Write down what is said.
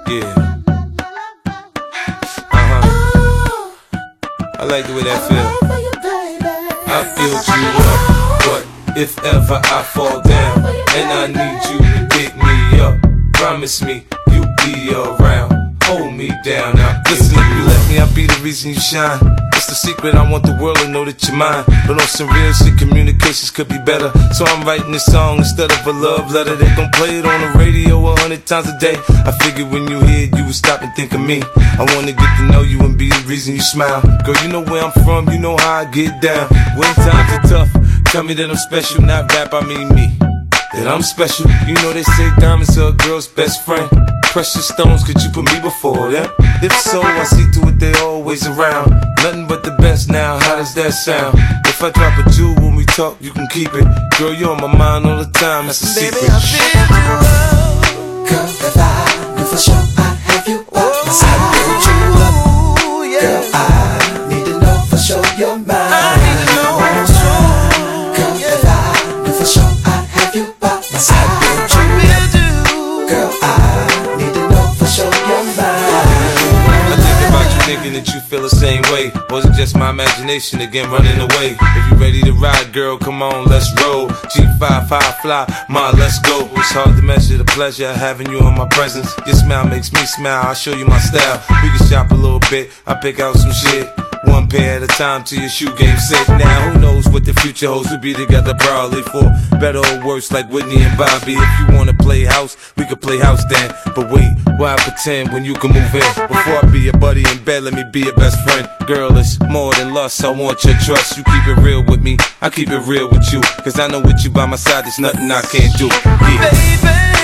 Yeah. I like the way that feel. I build you up, but if ever I fall down and I need you to pick me up, promise me you'll be around. Hold me down now. Listen, if you let me, I'll be the reason you shine. It's the secret, I want the world to know that you're mine. But on some real shit, communications could be better. So I'm writing this song instead of a love letter. They gon' play it on the radio 100 times a day. I figured when you hear it, you would stop and think of me. I wanna get to know you and be the reason you smile. Girl, you know where I'm from, you know how I get down. When times are tough, tell me that I'm special, not rap, I mean me. That I'm special, you know they say diamonds are a girl's best friend. Precious stones, could you put me before them? If so, I see to it they always around. Nothing but the best now, how does that sound? If I drop a jewel when we talk, you can keep it. Girl, you're on my mind all the time, that's a secret. Baby, I feel you. Girl, if I knew for sure I'd have you by my side, build you up. Girl, I need to know for sure you're mine. Girl, if I knew for sure I'd have you by my side, build you up. Girl, I need to know for sure you're mine. I think about you thinking that you feel the same way. Was it just my imagination again running away? If you ready to ride, girl, come on, let's roll. G5, high fly, ma, let's go. It's hard to measure the pleasure of having you in my presence. Your smile makes me smile, I'll show you my style. We can shop a little bit, I'll pick out some shit. One pair at a time till your shoe game set. Now who knows what the future holds? We'll be together probably for better or worse, like Whitney and Bobby. If you wanna play house, we could play house then. But wait, why pretend when you can move in? Before I be your buddy in bed, let me be your best friend. Girl, it's more than lust, I want your trust. You keep it real with me, I keep it real with you. Cause I know with you by my side, there's nothing I can't do. Yeah. Baby.